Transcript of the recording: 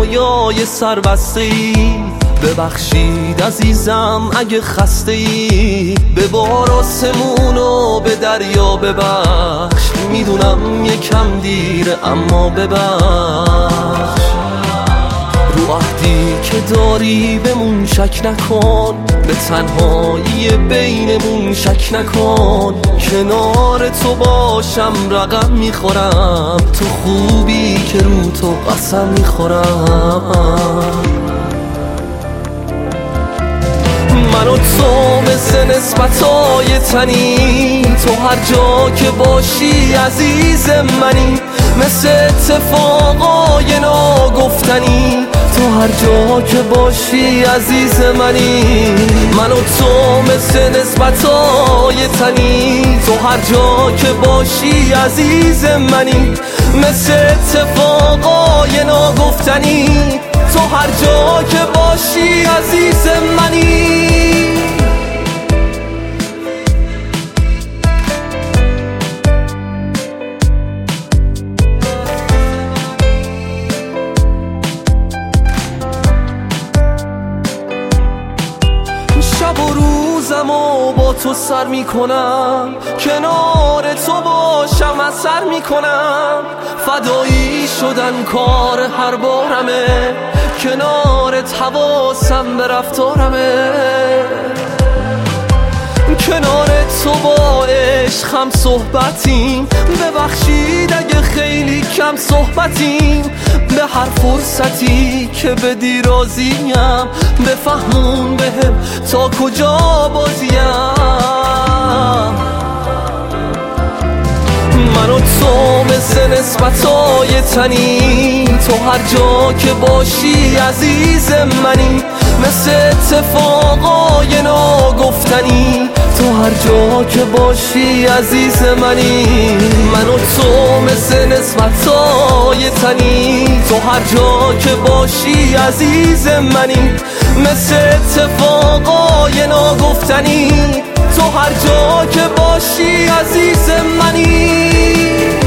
رویای سربسته‌ای. ببخشید عزیزم اگه خسته ای، به بار آسمون و به دریا ببخش. میدونم یکم دیره اما ببخش. رو عهدی که داری بمون شک نکن، به تنهایی بینمون شک نکن. کنار تو باشم رقم میخورم، تو خوبی که رو تو قسم میخورم. من و تو مثل نسبتای تنی، تو هر جا که باشی عزیز منی. مثل اتفاقای ناگفتنی، تو هر جا که باشی عزیز منی. من و تو مثل نسبتای تنی، تو هر جا که باشی عزیز منی. مثل اتفاقای ناگفتنی، تو هر جا که باشی عزیز منی. شب و روزمو با تو سر میکنم، کنار تو باشم اثر میکنم. فدایی شدن کار هر بارمه، کنارت حواسم به رفتارمه. کنار تو با عشقم صحبتیم، ببخشید اگه خیلی کم صحبتیم. به هر فرصتی که بدی راضیم، بفهمون بهم تا کجا بازیم. من و تو مثل نسبتای تنی، تو هر جا که باشی عزیز منی. مثل اتفاقای ناگفتنی، تو هر جا که باشی عزیز منی. من و تو مثل نسبتای تنی، تو هر جا که باشی عزیز منی. مثل اتفاقای ناگفتنی، تو هر جا که باشی عزیز منی.